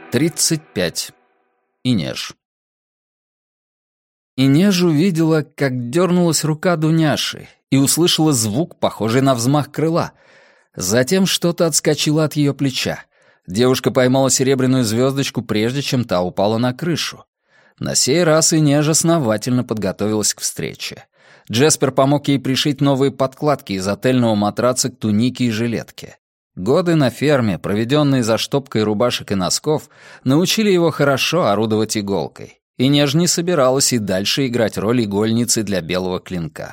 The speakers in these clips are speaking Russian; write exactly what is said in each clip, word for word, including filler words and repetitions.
тридцать пять. Инеж. Инеж увидела, как дернулась рука Дуняши, и услышала звук, похожий на взмах крыла. Затем что-то отскочило от ее плеча. Девушка поймала серебряную звездочку, прежде чем та упала на крышу. На сей раз Инеж основательно подготовилась к встрече. Джеспер помог ей пришить новые подкладки из отельного матраца к тунике и жилетке. Годы на ферме, проведенные за штопкой рубашек и носков, научили его хорошо орудовать иголкой. Инеж не собиралась и дальше играть роль игольницы для белого клинка.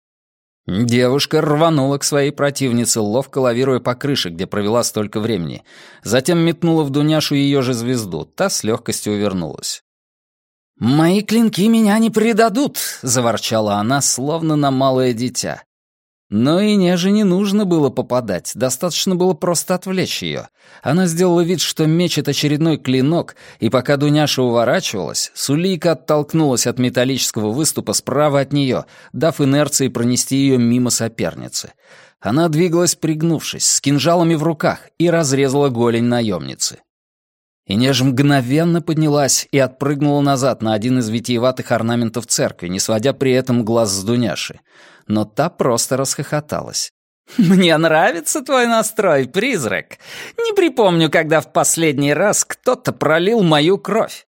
Девушка рванула к своей противнице, ловко лавируя по крыше, где провела столько времени. Затем метнула в Дуняшу ее же звезду, та с легкостью увернулась. «Мои клинки меня не предадут!» — заворчала она, словно на малое дитя. Но Инеже не нужно было попадать, достаточно было просто отвлечь ее. Она сделала вид, что мечет очередной клинок, и пока Дуняша уворачивалась, Сулейка оттолкнулась от металлического выступа справа от нее, дав инерции пронести ее мимо соперницы. Она двигалась пригнувшись, с кинжалами в руках, и разрезала голень наемницы. Инеж мгновенно поднялась и отпрыгнула назад на один из витиеватых орнаментов церкви, не сводя при этом глаз с Дуняши. Но та просто расхохоталась. «Мне нравится твой настрой, призрак. Не припомню, когда в последний раз кто-то пролил мою кровь».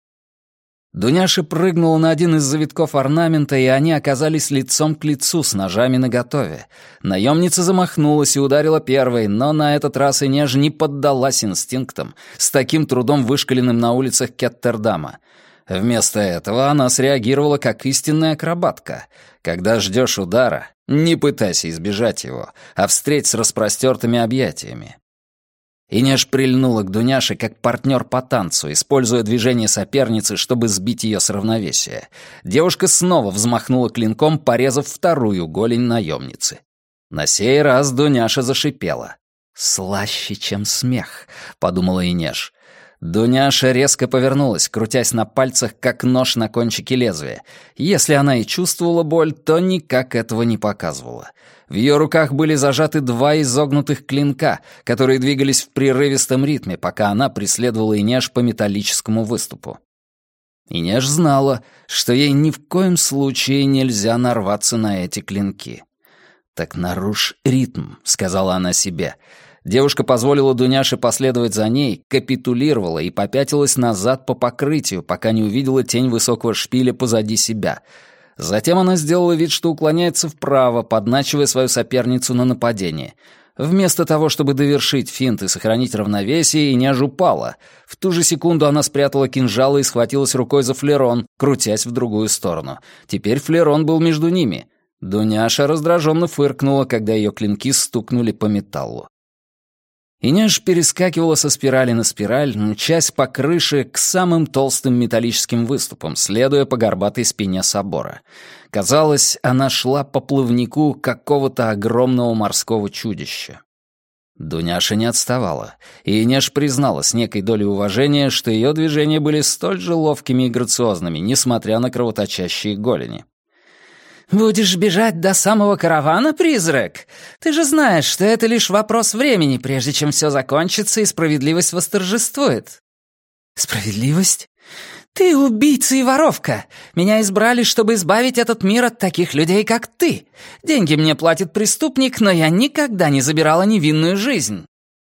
Дуняша прыгнула на один из завитков орнамента, и они оказались лицом к лицу с ножами наготове. Наемница замахнулась и ударила первой, но на этот раз Инеж не поддалась инстинктам, с таким трудом вышкаленным на улицах Кеттердама. Вместо этого она среагировала как истинная акробатка. Когда ждешь удара, не пытайся избежать его, а встреть с распростертыми объятиями. Инеж прильнула к Дуняше как партнер по танцу, используя движение соперницы, чтобы сбить ее с равновесия. Девушка снова взмахнула клинком, порезав вторую голень наемницы. На сей раз Дуняша зашипела. «Слаще, чем смех», — подумала Инеж. Дуняша резко повернулась, крутясь на пальцах, как нож на кончике лезвия. Если она и чувствовала боль, то никак этого не показывала. В ее руках были зажаты два изогнутых клинка, которые двигались в прерывистом ритме, пока она преследовала Инеж по металлическому выступу. Инеж знала, что ей ни в коем случае нельзя нарваться на эти клинки. «Так нарушь ритм», — сказала она себе. Девушка позволила Дуняше последовать за ней, капитулировала и попятилась назад по покрытию, пока не увидела тень высокого шпиля позади себя. Затем она сделала вид, что уклоняется вправо, подначивая свою соперницу на нападение. Вместо того, чтобы довершить финт и сохранить равновесие, Инеж упала. В ту же секунду она спрятала кинжал и схватилась рукой за флерон, крутясь в другую сторону. Теперь флерон был между ними. Дуняша раздраженно фыркнула, когда ее клинки стукнули по металлу. Инеж перескакивала со спирали на спираль, мчась по крыше к самым толстым металлическим выступам, следуя по горбатой спине собора. Казалось, она шла по плавнику какого-то огромного морского чудища. Дуняша не отставала, и Инеж признала с некой долей уважения, что ее движения были столь же ловкими и грациозными, несмотря на кровоточащие голени. «Будешь бежать до самого каравана, призрак? Ты же знаешь, что это лишь вопрос времени, прежде чем все закончится и справедливость восторжествует». «Справедливость? Ты убийца и воровка. Меня избрали, чтобы избавить этот мир от таких людей, как ты. Деньги мне платит преступник, но я никогда не забирала невинную жизнь».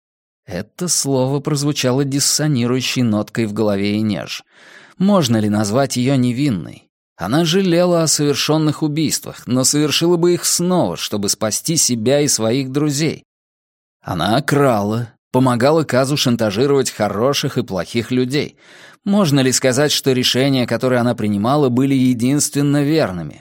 Это слово прозвучало диссонирующей ноткой в голове Инеж. Можно ли назвать ее невинной? Она жалела о совершенных убийствах, но совершила бы их снова, чтобы спасти себя и своих друзей. Она крала, помогала Казу шантажировать хороших и плохих людей. Можно ли сказать, что решения, которые она принимала, были единственно верными?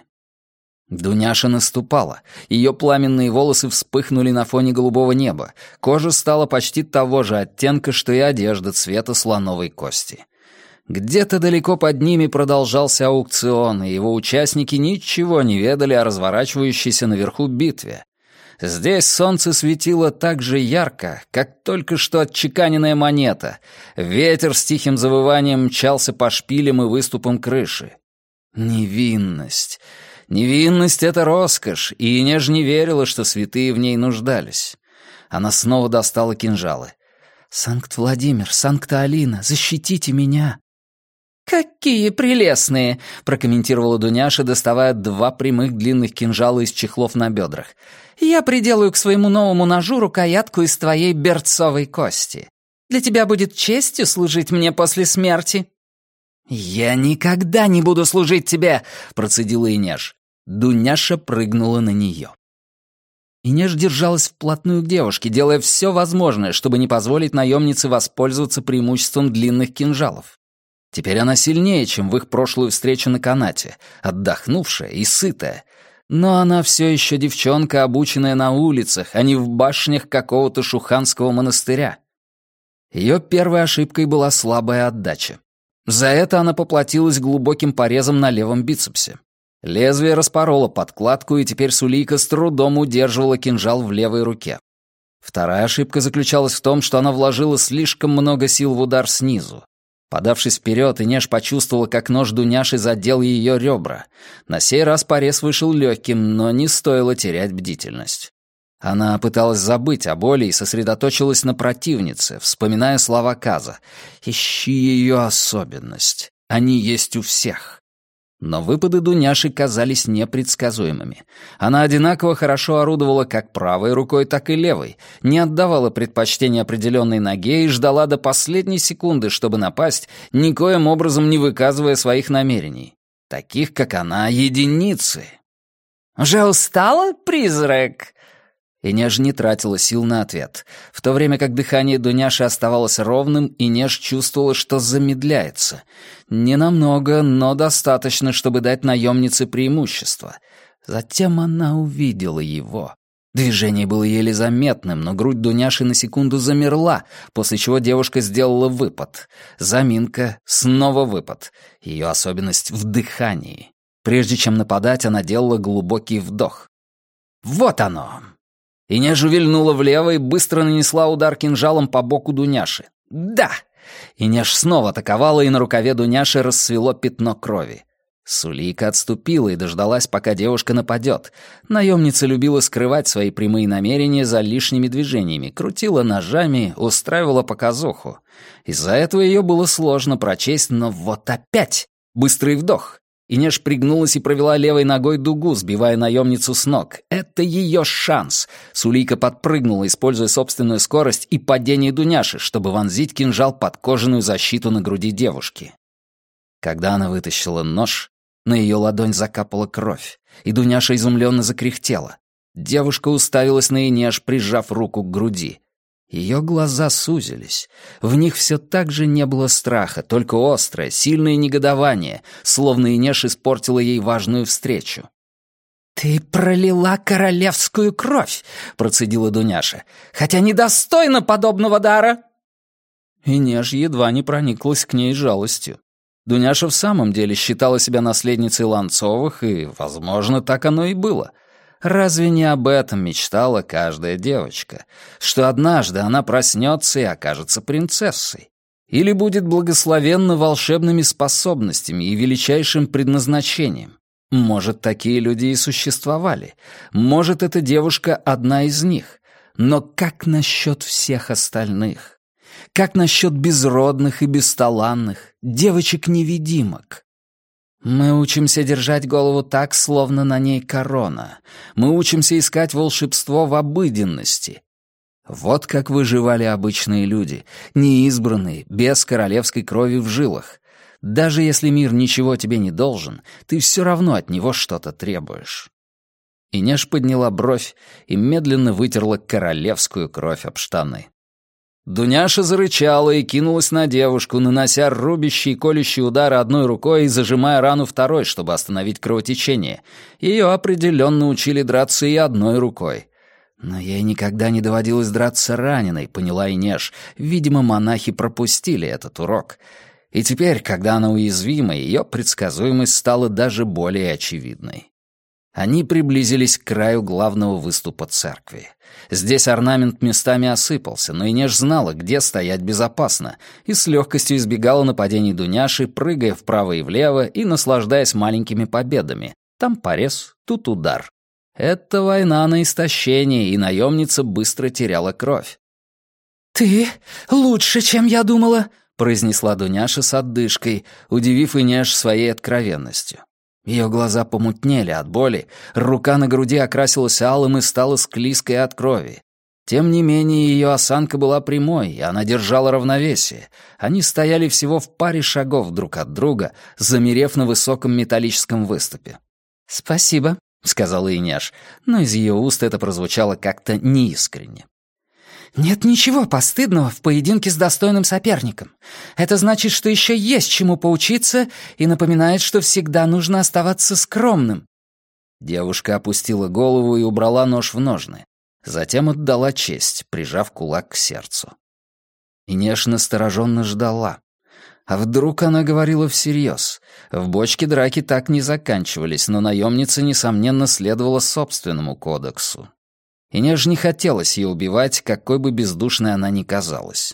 Дуняша наступала. Ее пламенные волосы вспыхнули на фоне голубого неба. Кожа стала почти того же оттенка, что и одежда цвета слоновой кости. Где-то далеко под ними продолжался аукцион, и его участники ничего не ведали о разворачивающейся наверху битве. Здесь солнце светило так же ярко, как только что отчеканенная монета. Ветер с тихим завыванием мчался по шпилям и выступам крыши. Невинность. Невинность — это роскошь, и Инеж не верила, что святые в ней нуждались. Она снова достала кинжалы. «Санкт-Владимир, Санкта-Алина, защитите меня!» «Какие прелестные!» — прокомментировала Дуняша, доставая два прямых длинных кинжала из чехлов на бедрах. «Я приделаю к своему новому ножу рукоятку из твоей берцовой кости. Для тебя будет честью служить мне после смерти». «Я никогда не буду служить тебе!» — процедила Инеж. Дуняша прыгнула на нее. Инеж держалась вплотную к девушке, делая все возможное, чтобы не позволить наемнице воспользоваться преимуществом длинных кинжалов. Теперь она сильнее, чем в их прошлую встречу на канате, отдохнувшая и сытая. Но она все еще девчонка, обученная на улицах, а не в башнях какого-то шуханского монастыря. Ее первой ошибкой была слабая отдача. За это она поплатилась глубоким порезом на левом бицепсе. Лезвие распороло подкладку, и теперь Сулейка с трудом удерживала кинжал в левой руке. Вторая ошибка заключалась в том, что она вложила слишком много сил в удар снизу. Подавшись вперед, Инеж почувствовала, как нож Дуняши задел ее ребра. На сей раз порез вышел легким, но не стоило терять бдительность. Она пыталась забыть о боли и сосредоточилась на противнице, вспоминая слова Каза. «Ищи ее особенность. Они есть у всех». Но выпады Дуняши казались непредсказуемыми. Она одинаково хорошо орудовала как правой рукой, так и левой, не отдавала предпочтения определенной ноге и ждала до последней секунды, чтобы напасть, никоим образом не выказывая своих намерений. Таких, как она, единицы. «Уже устала, призрак?» Инеж не тратила сил на ответ. В то время как дыхание Дуняши оставалось ровным, Инеж чувствовала, что замедляется. Ненамного, но достаточно, чтобы дать наемнице преимущество. Затем она увидела его. Движение было еле заметным, но грудь Дуняши на секунду замерла, после чего девушка сделала выпад. Заминка, снова выпад. Ее особенность в дыхании. Прежде чем нападать, она делала глубокий вдох. Вот оно! Инеж увильнула влево и быстро нанесла удар кинжалом по боку Дуняши. «Да!» Инеж снова атаковала, и на рукаве Дуняши расцвело пятно крови. Сулейка отступила и дождалась, пока девушка нападет. Наемница любила скрывать свои прямые намерения за лишними движениями, крутила ножами, устраивала показуху. Из-за этого ее было сложно прочесть, но вот опять! Быстрый вдох! Инеж пригнулась и провела левой ногой дугу, сбивая наемницу с ног. Это ее шанс. Сулейка подпрыгнула, используя собственную скорость и падение Дуняши, чтобы вонзить кинжал под кожаную защиту на груди девушки. Когда она вытащила нож, на ее ладонь закапала кровь, и Дуняша изумленно закряхтела. Девушка уставилась на Инеж, прижав руку к груди. Ее глаза сузились. В них все так же не было страха, только острое, сильное негодование, словно Инеж испортила ей важную встречу. «Ты пролила королевскую кровь!» — процедила Дуняша. «Хотя недостойна подобного дара!» Инеж едва не прониклась к ней жалостью. Дуняша в самом деле считала себя наследницей Ланцовых, и, возможно, так оно и было. Разве не об этом мечтала каждая девочка? Что однажды она проснется и окажется принцессой? Или будет благословенна волшебными способностями и величайшим предназначением? Может, такие люди и существовали. Может, эта девушка одна из них. Но как насчет всех остальных? Как насчет безродных и бесталанных, девочек-невидимок? Мы учимся держать голову так, словно на ней корона. Мы учимся искать волшебство в обыденности. Вот как выживали обычные люди, неизбранные, без королевской крови в жилах. Даже если мир ничего тебе не должен, ты все равно от него что-то требуешь. Инеж подняла бровь и медленно вытерла королевскую кровь об штаны. Дуняша зарычала и кинулась на девушку, нанося рубящие и колющие удары одной рукой и зажимая рану второй, чтобы остановить кровотечение. Ее определенно учили драться и одной рукой. Но ей никогда не доводилось драться раненой, поняла Инеж. Видимо, монахи пропустили этот урок. И теперь, когда она уязвима, ее предсказуемость стала даже более очевидной. Они приблизились к краю главного выступа церкви. Здесь орнамент местами осыпался, но Инеж знала, где стоять безопасно, и с легкостью избегала нападений Дуняши, прыгая вправо и влево и наслаждаясь маленькими победами. Там порез, тут удар. Это война на истощение, и наемница быстро теряла кровь. «Ты лучше, чем я думала», — произнесла Дуняша с отдышкой, удивив Инеш своей откровенностью. Ее глаза помутнели от боли, рука на груди окрасилась алым и стала склизкой от крови. Тем не менее, ее осанка была прямой, и она держала равновесие. Они стояли всего в паре шагов друг от друга, замерев на высоком металлическом выступе. «Спасибо», — сказала Инеш, но из ее уст это прозвучало как-то неискренне. «Нет ничего постыдного в поединке с достойным соперником. Это значит, что еще есть чему поучиться, и напоминает, что всегда нужно оставаться скромным». Девушка опустила голову и убрала нож в ножны. Затем отдала честь, прижав кулак к сердцу. Инеш настороженно ждала. А вдруг она говорила всерьез? В бочке драки так не заканчивались, но наемница, несомненно, следовала собственному кодексу. Инеш не хотелось ее убивать, какой бы бездушной она ни казалась.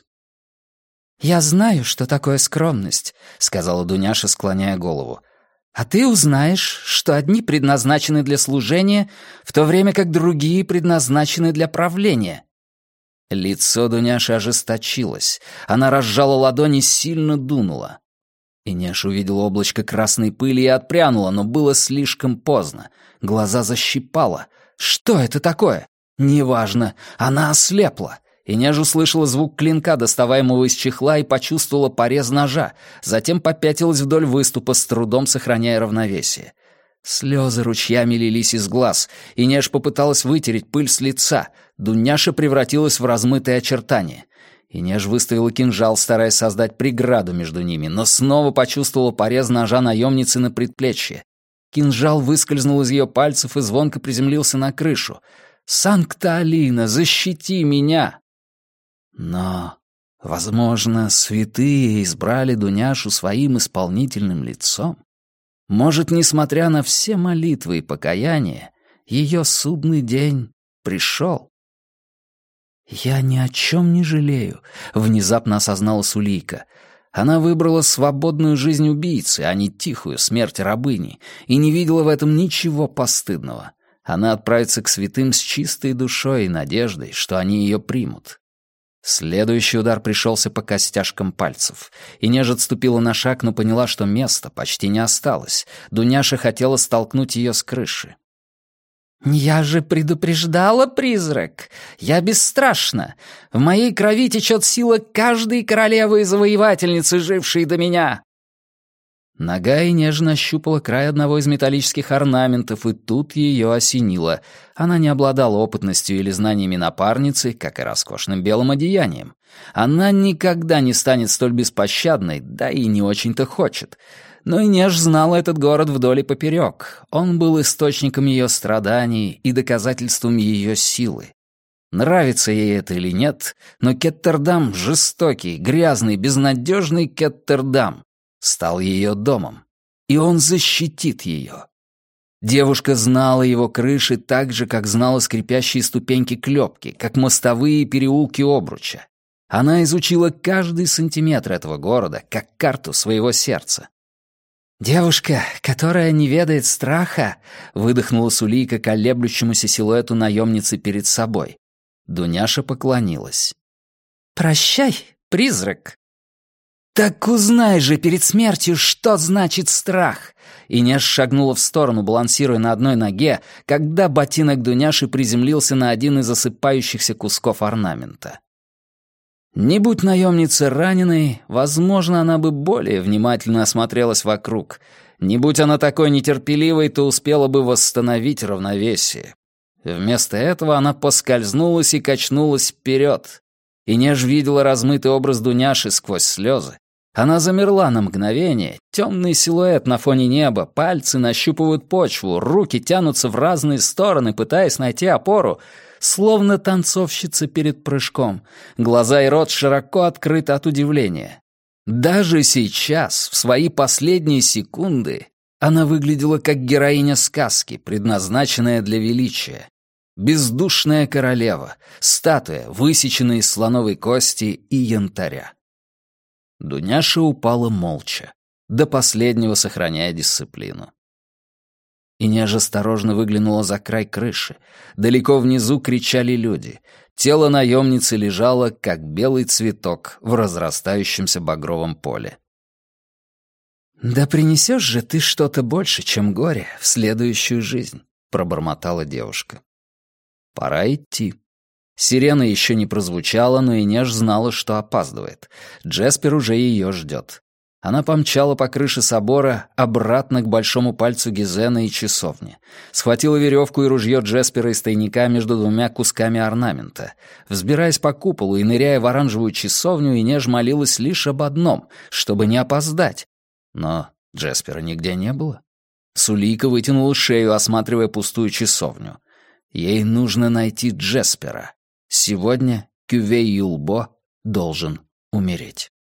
«Я знаю, что такое скромность», — сказала Дуняша, склоняя голову. «А ты узнаешь, что одни предназначены для служения, в то время как другие предназначены для правления». Лицо Дуняши ожесточилось. Она разжала ладони и сильно дунула. Инеш увидела облачко красной пыли и отпрянула, но было слишком поздно. Глаза защипало. «Что это такое?» «Неважно. Она ослепла». Инеж услышала звук клинка, доставаемого из чехла, и почувствовала порез ножа, затем попятилась вдоль выступа, с трудом сохраняя равновесие. Слезы ручьями лились из глаз. Инеж попыталась вытереть пыль с лица. Дуняша превратилась в размытые очертания. Инеж выставила кинжал, стараясь создать преграду между ними, но снова почувствовала порез ножа наемницы на предплечье. Кинжал выскользнул из ее пальцев и звонко приземлился на крышу. «Санкта-Алина, защити меня!» Но, возможно, святые избрали Дуняшу своим исполнительным лицом. Может, несмотря на все молитвы и покаяния, ее судный день пришел. «Я ни о чем не жалею», — внезапно осознала Сулейка. Она выбрала свободную жизнь убийцы, а не тихую смерть рабыни, и не видела в этом ничего постыдного. Она отправится к святым с чистой душой и надеждой, что они ее примут. Следующий удар пришелся по костяшкам пальцев. Инеж отступила на шаг, но поняла, что места почти не осталось. Дуняша хотела столкнуть ее с крыши. «Я же предупреждала, призрак! Я бесстрашна! В моей крови течет сила каждой королевы и завоевательницы, жившей до меня!» Нога Инеж нащупала край одного из металлических орнаментов, и тут ее осенило. Она не обладала опытностью или знаниями напарницы, как и роскошным белым одеянием. Она никогда не станет столь беспощадной, да и не очень-то хочет. Но Инеж знала этот город вдоль и поперек. Он был источником ее страданий и доказательством ее силы. Нравится ей это или нет, но Кеттердам — жестокий, грязный, безнадежный Кеттердам — стал ее домом, и он защитит ее. Девушка знала его крыши так же, как знала скрипящие ступеньки клепки, как мостовые и переулки обруча. Она изучила каждый сантиметр этого города, как карту своего сердца. «Девушка, которая не ведает страха», — выдохнула Сулейка колеблющемуся силуэту наемницы перед собой. Дуняша поклонилась. «Прощай, призрак». «Так узнай же перед смертью, что значит страх!» Инеш шагнула в сторону, балансируя на одной ноге, когда ботинок Дуняши приземлился на один из осыпающихся кусков орнамента. Не будь наемница раненой, возможно, она бы более внимательно осмотрелась вокруг. Не будь она такой нетерпеливой, то успела бы восстановить равновесие. Вместо этого она поскользнулась и качнулась вперед. Инеш видела размытый образ Дуняши сквозь слезы. Она замерла на мгновение, темный силуэт на фоне неба, пальцы нащупывают почву, руки тянутся в разные стороны, пытаясь найти опору, словно танцовщица перед прыжком. Глаза и рот широко открыты от удивления. Даже сейчас, в свои последние секунды, она выглядела как героиня сказки, предназначенная для величия. Бездушная королева, статуя, высеченная из слоновой кости и янтаря. Дуняша упала молча, до последнего сохраняя дисциплину. Инеж осторожно выглянула за край крыши. Далеко внизу кричали люди. Тело наемницы лежало, как белый цветок в разрастающемся багровом поле. «Да принесешь же ты что-то больше, чем горе, в следующую жизнь», — пробормотала девушка. Пора идти. Сирена еще не прозвучала, но Инеж знала, что опаздывает. Джеспер уже ее ждет. Она помчала по крыше собора обратно к большому пальцу Гизена и часовне. Схватила веревку и ружье Джеспера из тайника между двумя кусками орнамента. Взбираясь по куполу и ныряя в оранжевую часовню, Инеж молилась лишь об одном, чтобы не опоздать. Но Джеспера нигде не было. Сулийка вытянула шею, осматривая пустую часовню. Ей нужно найти Джеспера. Сегодня Кювей Юлбо должен умереть.